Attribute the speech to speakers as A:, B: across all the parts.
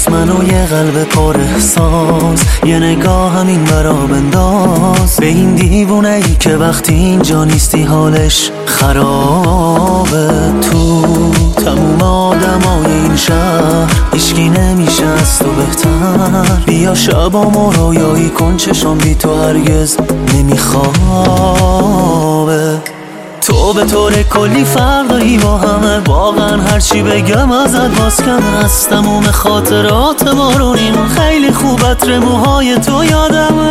A: واسه منو یه قلب پر احساس، یه نگاه همین برا بنداز به این دیوونه ای که وقتی اینجا نیستی حالش خرابه. تو تموم آدمای این شهر هیچکی نمیشه از تو بهتر. بیا شبامو رویایی کن، چشام بی تو هرگز نمیخوابه. تو به طور کلی فرق داری با همه، واقعا هرچی بگم ازت باز کم. از تموم خاطرات بارونیم خیلی خوب عطر موهای تو یادمه.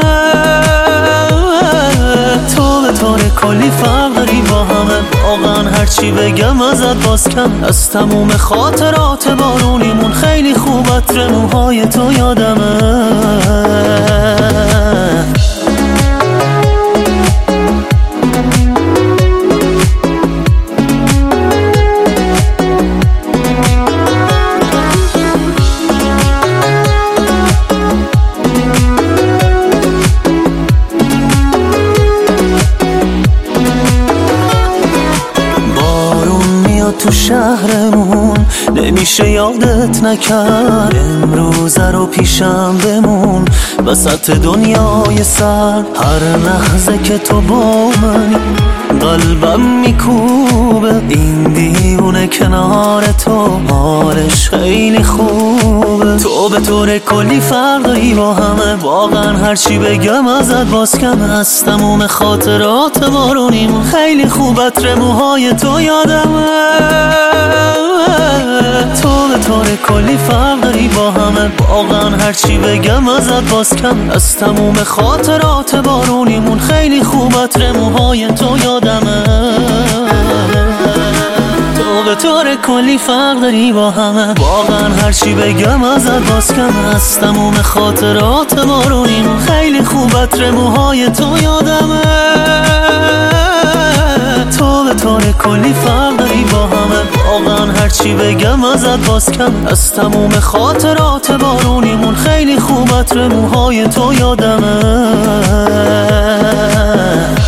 A: تو به طور کلی فرق داری با همه، واقعا هرچی بگم ازت باز کم. از تموم خاطرات بارونیمون خیلی خوب عطر موهای تو یادمه. تو شهرمون نمیشه یادت نکرد، امروز رو پیشم بمون وسط دنیای سر. هر لحظه که تو با منی قلبم میکوبه، این دیوونه کنار تو حالش خیلی خوبه. تو به طور کلی فرق داری با همه، واقعا هرچی بگم ازت باز کم. از تموم خاطرات بارونیم خیلی خوب عطر موهای تو یادمه. تو به طور کلی فرق داری با همه، واقعا هرچی بگم ازت باز کم. از تموم خاطرات بارونیمون خیلی خوب عطر موهای تو یادمه. تو به طور کلی فرق داری با همه، واقعا هرچی بگم ازت باز کم. از تموم خاطرات بارونیمون خیلی خوب عطر موهای تو یادمه. تو به طور کلی فرق داری با همه، واقعا هرچی بگم ازت باز کم. از تموم خاطرات بارونیمون خیلی خوب عطر موهای تو یادمه.